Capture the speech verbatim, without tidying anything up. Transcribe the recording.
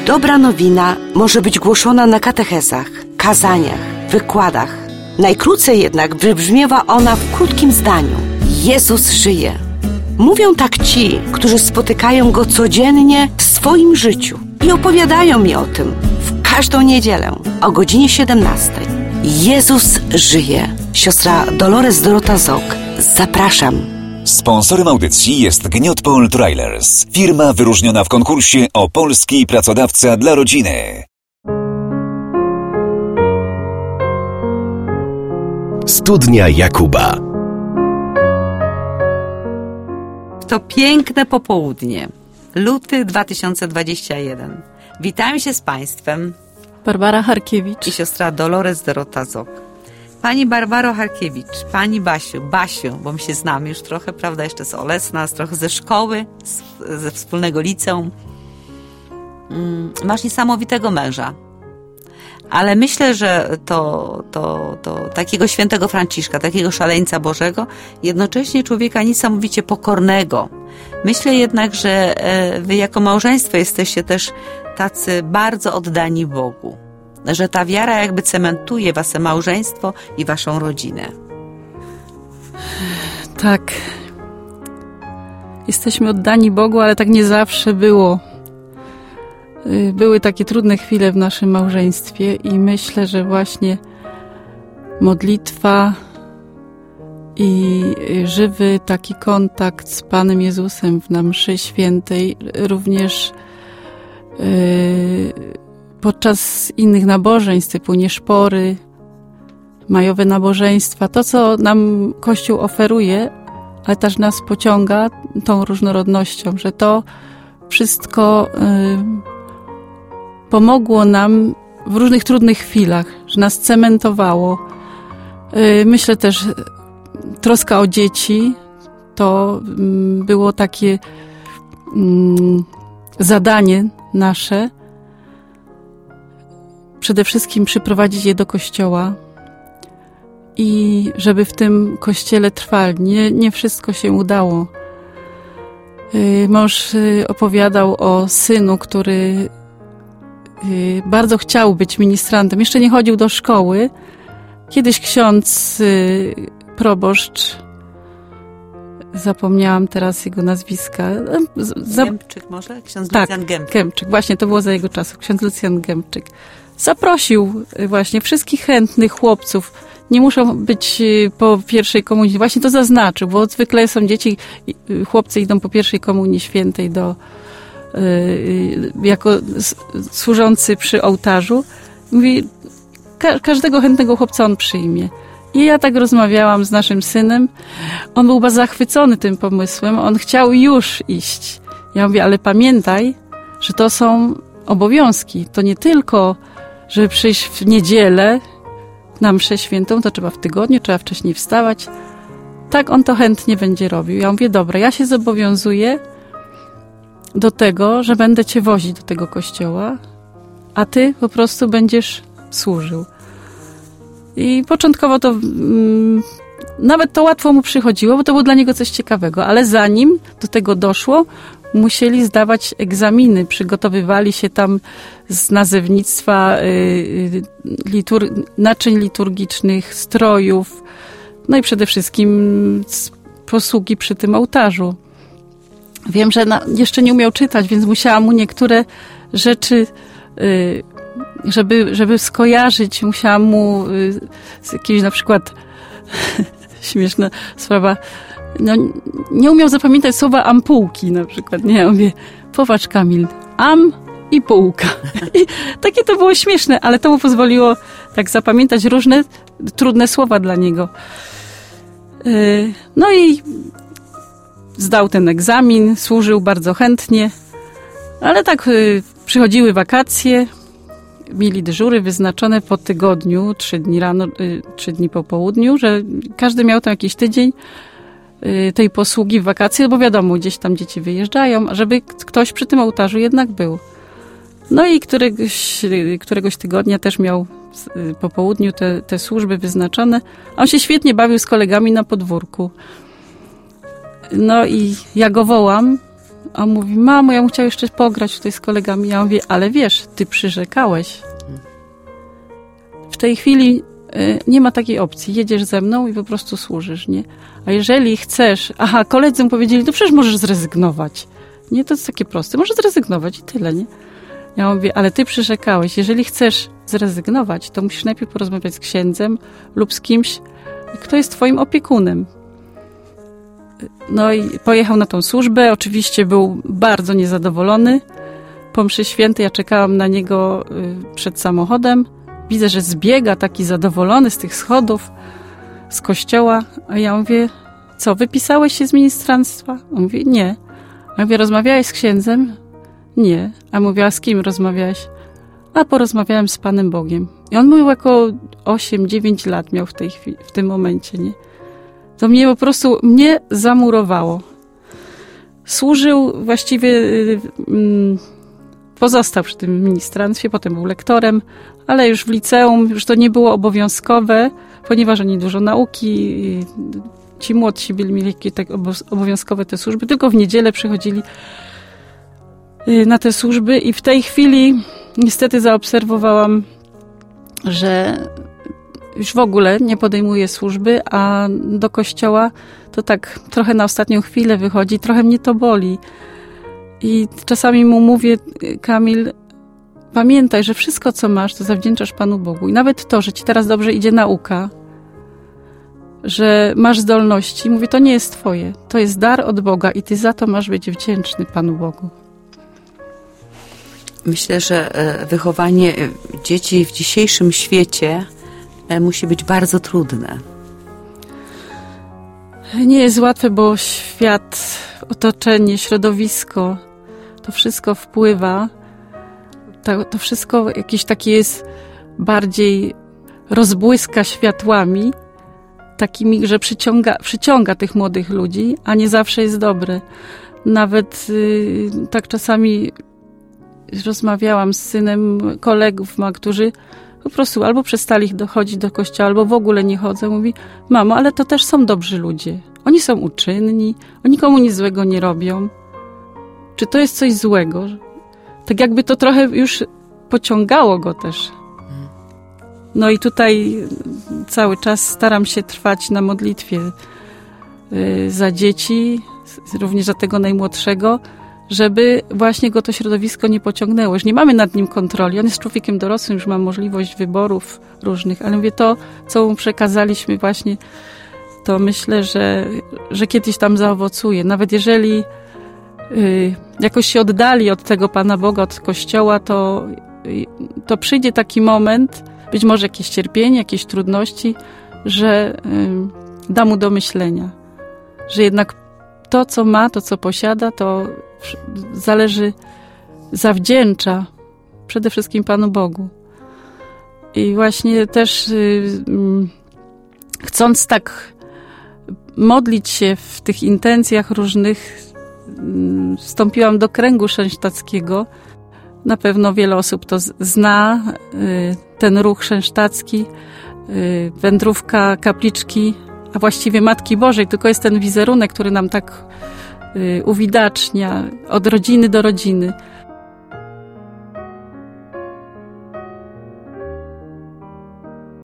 Dobra nowina może być głoszona na katechezach, kazaniach, wykładach. Najkrócej jednak wybrzmiewa ona w krótkim zdaniu. Jezus żyje. Mówią tak ci, którzy spotykają Go codziennie w swoim życiu i opowiadają mi o tym w każdą niedzielę o godzinie siedemnastej. Jezus żyje. Siostra Dolores Dorota Zok. Zapraszam. Sponsorem audycji jest Gniotpol Trailers, firma wyróżniona w konkursie o polski pracodawca dla rodziny. Studnia Jakuba. To piękne popołudnie. Luty dwa tysiące dwudziesty pierwszy. Witam się z Państwem. Barbara Harkiewicz i siostra Dolores Dorota Zok. Pani Barbaro Harkiewicz, Pani Basiu, Basiu, bo my się znamy już trochę, prawda, jeszcze z Olesna, z trochę ze szkoły, z, ze wspólnego liceum. Mm, masz niesamowitego męża. Ale myślę, że to, to, to takiego świętego Franciszka, takiego szaleńca Bożego, jednocześnie człowieka niesamowicie pokornego. Myślę jednak, że wy jako małżeństwo jesteście też tacy bardzo oddani Bogu. Że ta wiara jakby cementuje wasze małżeństwo i waszą rodzinę. Tak. Jesteśmy oddani Bogu, ale tak nie zawsze było. Były takie trudne chwile w naszym małżeństwie i myślę, że właśnie modlitwa i żywy taki kontakt z Panem Jezusem na mszy świętej, również yy, podczas innych nabożeństw typu nieszpory, majowe nabożeństwa, to co nam Kościół oferuje, ale też nas pociąga tą różnorodnością, że to wszystko yy, pomogło nam w różnych trudnych chwilach, że nas cementowało. Yy, myślę też, troska o dzieci to yy, było takie yy, zadanie nasze, przede wszystkim przyprowadzić je do kościoła i żeby w tym kościele trwali. Nie, nie wszystko się udało. Mąż opowiadał o synu, który bardzo chciał być ministrantem. Jeszcze nie chodził do szkoły. Kiedyś ksiądz proboszcz, zapomniałam teraz jego nazwiska. Za... Gębczyk może? Ksiądz tak, Lucjan Gębczyk. Gębczyk. Właśnie, to było za jego czasów. Ksiądz Lucjan Gębczyk. Zaprosił właśnie wszystkich chętnych chłopców. Nie muszą być po pierwszej komunii. Właśnie to zaznaczył, bo zwykle są dzieci, chłopcy idą po pierwszej komunii świętej do, jako służący przy ołtarzu. Mówi, ka- każdego chętnego chłopca on przyjmie. I ja tak rozmawiałam z naszym synem. On był bardzo zachwycony tym pomysłem. On chciał już iść. Ja mówię, ale pamiętaj, że to są obowiązki. To nie tylko, żeby przyjść w niedzielę na mszę świętą, to trzeba w tygodniu, trzeba wcześniej wstawać. Tak, on to chętnie będzie robił. Ja mówię, dobra, ja się zobowiązuję do tego, że będę cię wozić do tego kościoła, a ty po prostu będziesz służył. I początkowo to mm, nawet to łatwo mu przychodziło, bo to było dla niego coś ciekawego, ale zanim do tego doszło, musieli zdawać egzaminy, przygotowywali się tam z nazewnictwa y, litur- naczyń liturgicznych, strojów, no i przede wszystkim z posługi przy tym ołtarzu. Wiem, że na, jeszcze nie umiał czytać, więc musiałam mu niektóre rzeczy, y, żeby, żeby skojarzyć, musiałam mu y, z jakimś na przykład śmieszna sprawa, no, nie umiał zapamiętać słowa ampułki na przykład. Nie, ja mówię, popatrz Kamil, am i półka. I takie to było śmieszne, ale to mu pozwoliło tak zapamiętać różne trudne słowa dla niego. Yy, no i zdał ten egzamin, służył bardzo chętnie, ale tak yy, przychodziły wakacje, mieli dyżury wyznaczone po tygodniu, trzy dni rano, yy, trzy dni po południu, że każdy miał tam jakiś tydzień tej posługi w wakacje, bo wiadomo, gdzieś tam dzieci wyjeżdżają, żeby ktoś przy tym ołtarzu jednak był. No i któregoś, któregoś tygodnia też miał po południu te, te służby wyznaczone. A on się świetnie bawił z kolegami na podwórku. No i ja go wołam, A on mówi, mamo, ja bym chciał jeszcze pograć tutaj z kolegami. Ja mówię, ale wiesz, ty przyrzekałeś. W tej chwili y, nie ma takiej opcji. Jedziesz ze mną i po prostu służysz, nie? A jeżeli chcesz... Aha, koledzy mu powiedzieli, to przecież możesz zrezygnować. Nie, to jest takie proste. Możesz zrezygnować i tyle, nie? Ja mówię, ale ty przyrzekałeś. Jeżeli chcesz zrezygnować, to musisz najpierw porozmawiać z księdzem lub z kimś, kto jest twoim opiekunem. No i pojechał na tą służbę. Oczywiście był bardzo niezadowolony. Po mszy świętej ja czekałam na niego przed samochodem. Widzę, że zbiega taki zadowolony z tych schodów, z kościoła. A ja mówię, co, wypisałeś się z ministranstwa? On mówi, nie. A ja mówię, rozmawiałeś z księdzem? Nie. A mówię, a z kim rozmawiałeś? A porozmawiałem z Panem Bogiem. I on mówił, jako osiem dziewięć lat miał w tej chwili, w tym momencie, nie? To mnie po prostu, mnie zamurowało. Służył właściwie, mm, pozostał przy tym ministranstwie, potem był lektorem, ale już w liceum, już to nie było obowiązkowe, ponieważ oni dużo nauki, ci młodsi byli mieli tak obowiązkowe te służby, tylko w niedzielę przychodzili na te służby i w tej chwili niestety zaobserwowałam, że już w ogóle nie podejmuje służby, a do kościoła to tak trochę na ostatnią chwilę wychodzi, trochę mnie to boli. I czasami mu mówię, Kamil, pamiętaj, że wszystko, co masz, to zawdzięczasz Panu Bogu. I nawet to, że ci teraz dobrze idzie nauka, że masz zdolności, mówię, to nie jest twoje. To jest dar od Boga i ty za to masz być wdzięczny Panu Bogu. Myślę, że wychowanie dzieci w dzisiejszym świecie musi być bardzo trudne. Nie jest łatwe, bo świat, otoczenie, środowisko, to wszystko wpływa. To, to wszystko jakieś takie jest bardziej rozbłyska światłami, takimi, że przyciąga, przyciąga tych młodych ludzi, a nie zawsze jest dobre. Nawet yy, tak czasami rozmawiałam z synem kolegów ma, którzy po prostu albo przestali dochodzić do kościoła, albo w ogóle nie chodzą. Mówi, mamo, ale to też są dobrzy ludzie. Oni są uczynni, oni nikomu nic złego nie robią. Czy to jest coś złego? Tak jakby to trochę już pociągało go też. No i tutaj cały czas staram się trwać na modlitwie za dzieci, również za tego najmłodszego, żeby właśnie go to środowisko nie pociągnęło. Już nie mamy nad nim kontroli. On jest człowiekiem dorosłym, już ma możliwość wyborów różnych, ale mówię, to, co mu przekazaliśmy właśnie, to myślę, że, że kiedyś tam zaowocuje. Nawet jeżeli y, jakoś się oddali od tego Pana Boga, od Kościoła, to, y, to przyjdzie taki moment, być może jakieś cierpienie, jakieś trudności, że y, da mu do myślenia. Że jednak to, co ma, to, co posiada, to zależy, zawdzięcza przede wszystkim Panu Bogu. I właśnie też y, chcąc tak modlić się w tych intencjach różnych, y, wstąpiłam do kręgu szensztackiego. Na pewno wiele osób to zna, y, ten ruch szensztacki, y, wędrówka kapliczki, a właściwie Matki Bożej, tylko jest ten wizerunek, który nam tak y, uwidacznia od rodziny do rodziny.